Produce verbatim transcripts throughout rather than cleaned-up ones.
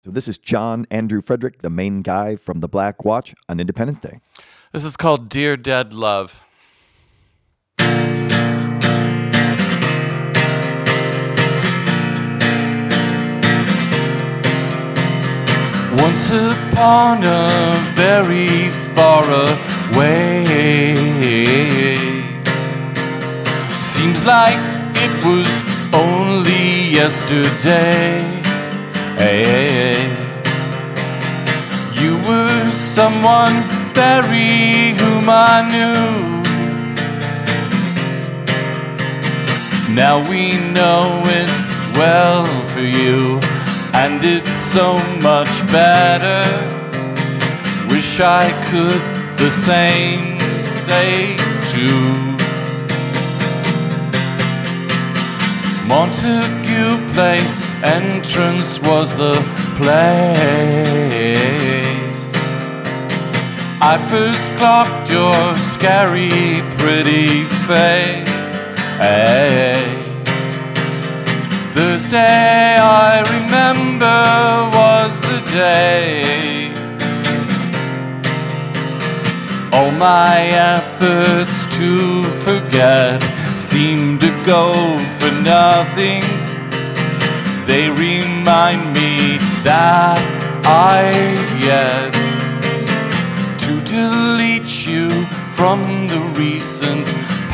So this is John Andrew Frederick, the main guy from the Black Watch on Independence Day. This is called Dear Dead Love. Once upon a very far away, seems like it was only yesterday. Hey, you were someone very whom I knew. Now we know it's well for you, and it's so much better. Wish I could the same say too. Montague Place entrance was the place I first clocked your scary pretty face. Hey. Thursday, I remember, was the day all my efforts to forget seem to go for nothing. They remind me that I've yet to delete you from the recent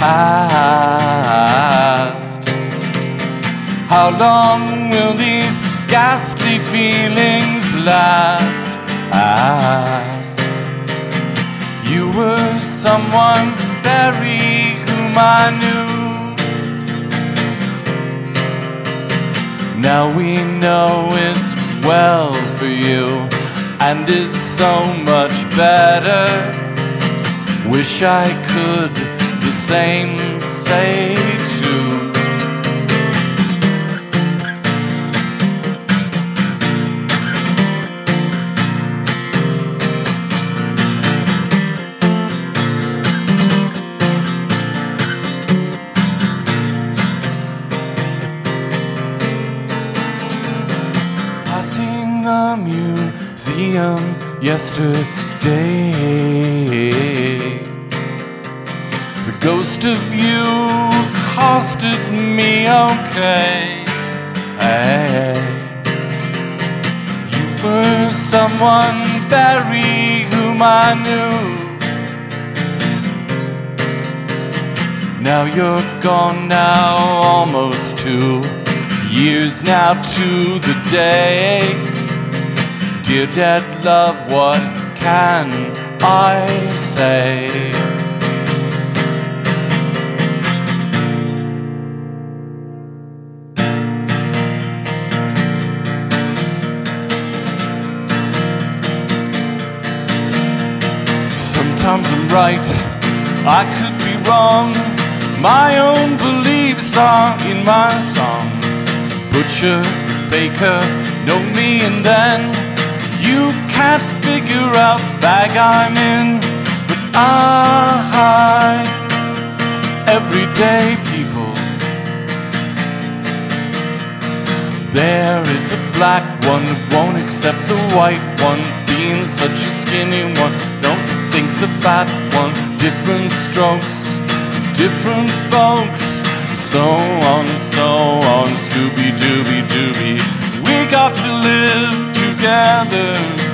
past. How long will these ghastly feelings last? Ask. You were someone very whom I knew. Now we know it's well for you, and it's so much better. Wish I could the same say too. Museum yesterday, the ghost of you costed me okay. Hey. You were someone very whom I knew. Now you're gone now, almost two years now to the day. Dear dead love, what can I say? Sometimes I'm right, I could be wrong. My own beliefs are in my song. Butcher, baker, know me, and then you can't figure out bag I'm in. But I, everyday people, there is a black one who won't accept the white one, being such a skinny one. Don't think's the fat one. Different strokes, different folks, so on, so on, Scooby-Dooby-Dooby. We got to live together.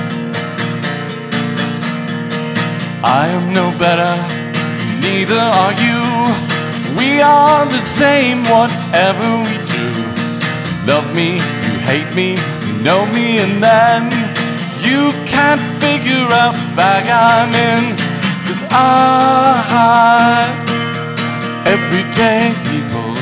I am no better, neither are you. We are the same, whatever we do. Love me, you hate me, you know me, and then you can't figure out the bag I'm in. 'Cause I, everyday people,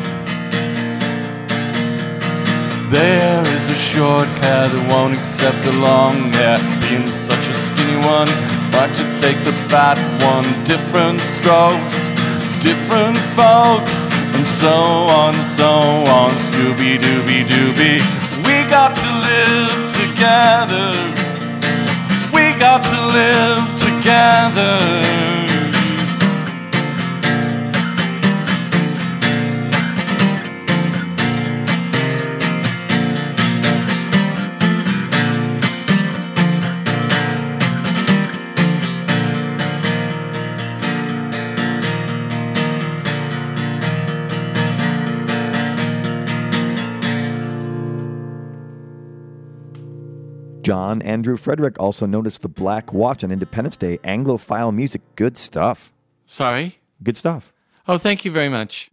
there is a short hair that won't accept the long hair, being such a skinny one. Why'd you take the fat one? Different strokes, different folks, and so on, so on, Scooby-Dooby-Dooby. We got to live together. We got to live together. John Andrew Frederick also noticed the Black Watch on Independence Day. Anglophile music. Good stuff. Sorry? Good stuff. Oh, thank you very much.